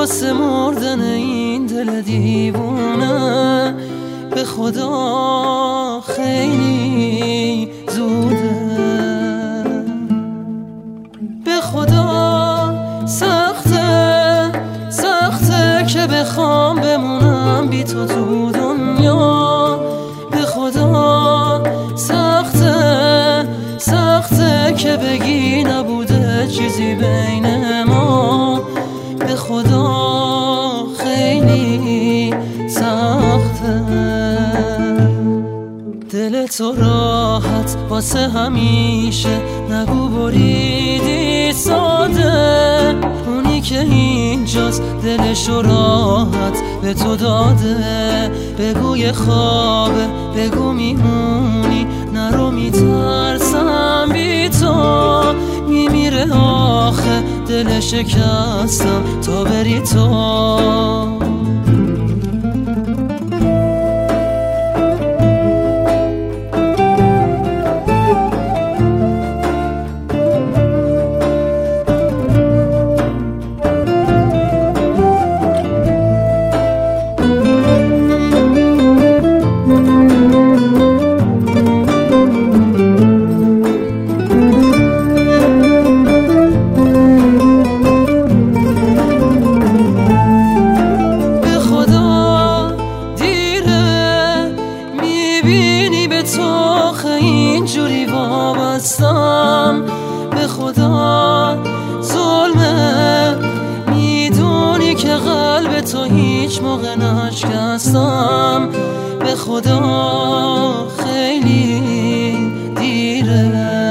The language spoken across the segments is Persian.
واسه مردن این دل دیوونه به خدا خیلی زوده. به خدا سخته که بخوام بمونم بی تو تو دنیا. به خدا سخته که بگی نبوده چیزی بین ما. به خدا خیلی سخته. دل تو راحت واسه همیشه نگو بریدی ساده. اونی که اینجاست دلشو راحت به تو داده. بگو یه خوابه، بگو میمونی، نرو میترسم بی تو. میمیره آخه دل شکستم تا بری تو. اینجوری وابستم به خدا ظلمه. میدونی که قلب تو هیچ موقع نشکستم. به خدا خیلی دیره.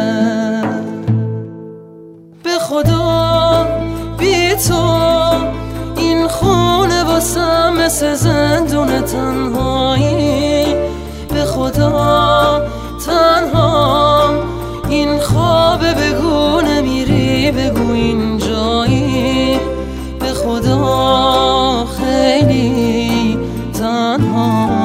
به خدا بی تو این خونه واسم مثل زندون تنهایی. به خدا تنهام این خوابه، بگو نمیری، بگو اینجایی. به خدا خیلی تنهام.